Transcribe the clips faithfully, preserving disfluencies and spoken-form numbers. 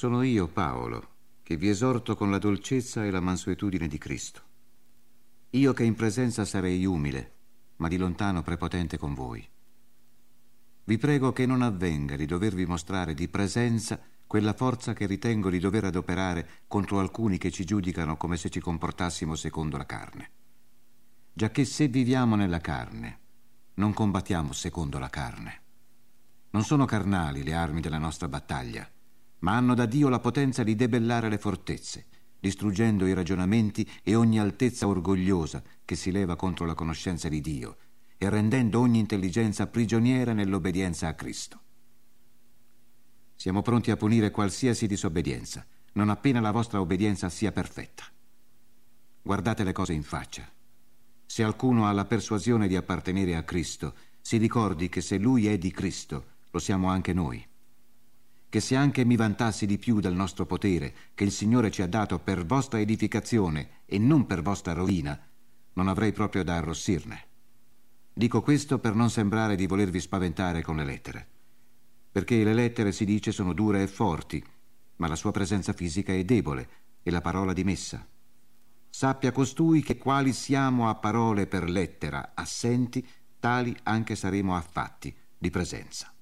Sono io, Paolo, che vi esorto con la dolcezza e la mansuetudine di Cristo. Io che in presenza sarei umile, ma di lontano prepotente con voi. Vi prego che non avvenga di dovervi mostrare di presenza quella forza che ritengo di dover adoperare contro alcuni che ci giudicano come se ci comportassimo secondo la carne. Giacché se viviamo nella carne, non combattiamo secondo la carne. Non sono carnali le armi della nostra battaglia, ma hanno da Dio la potenza di debellare le fortezze, distruggendo i ragionamenti e ogni altezza orgogliosa che si leva contro la conoscenza di Dio e rendendo ogni intelligenza prigioniera nell'obbedienza a Cristo. Siamo pronti a punire qualsiasi disobbedienza, non appena la vostra obbedienza sia perfetta. Guardate le cose in faccia. Se alcuno ha la persuasione di appartenere a Cristo, si ricordi che se Lui è di Cristo, lo siamo anche noi. Che se anche mi vantassi di più del nostro potere, che il Signore ci ha dato per vostra edificazione e non per vostra rovina, non avrei proprio da arrossirne. Dico questo per non sembrare di volervi spaventare con le lettere, perché le lettere, si dice, sono dure e forti, ma la sua presenza fisica è debole e la parola dimessa. Sappia costui che quali siamo a parole per lettera assenti, tali anche saremo a fatti di presenza.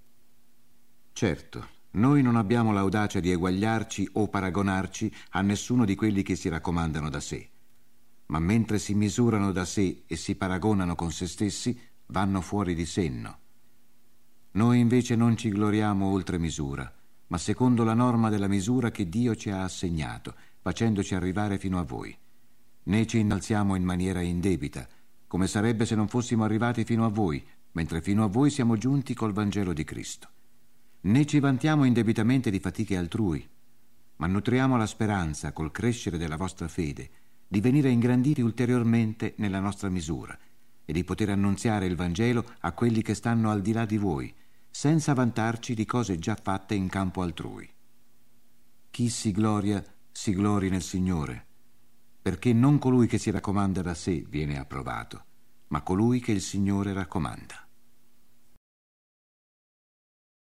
Certo, noi non abbiamo l'audacia di eguagliarci o paragonarci a nessuno di quelli che si raccomandano da sé, ma mentre si misurano da sé e si paragonano con se stessi, vanno fuori di senno. Noi invece non ci gloriamo oltre misura, ma secondo la norma della misura che Dio ci ha assegnato, facendoci arrivare fino a voi. Né ci innalziamo in maniera indebita, come sarebbe se non fossimo arrivati fino a voi, mentre fino a voi siamo giunti col Vangelo di Cristo. Né ci vantiamo indebitamente di fatiche altrui, ma nutriamo la speranza, col crescere della vostra fede, di venire ingranditi ulteriormente nella nostra misura e di poter annunziare il Vangelo a quelli che stanno al di là di voi, senza vantarci di cose già fatte in campo altrui. Chi si gloria, si glori nel Signore, perché non colui che si raccomanda da sé viene approvato, ma colui che il Signore raccomanda.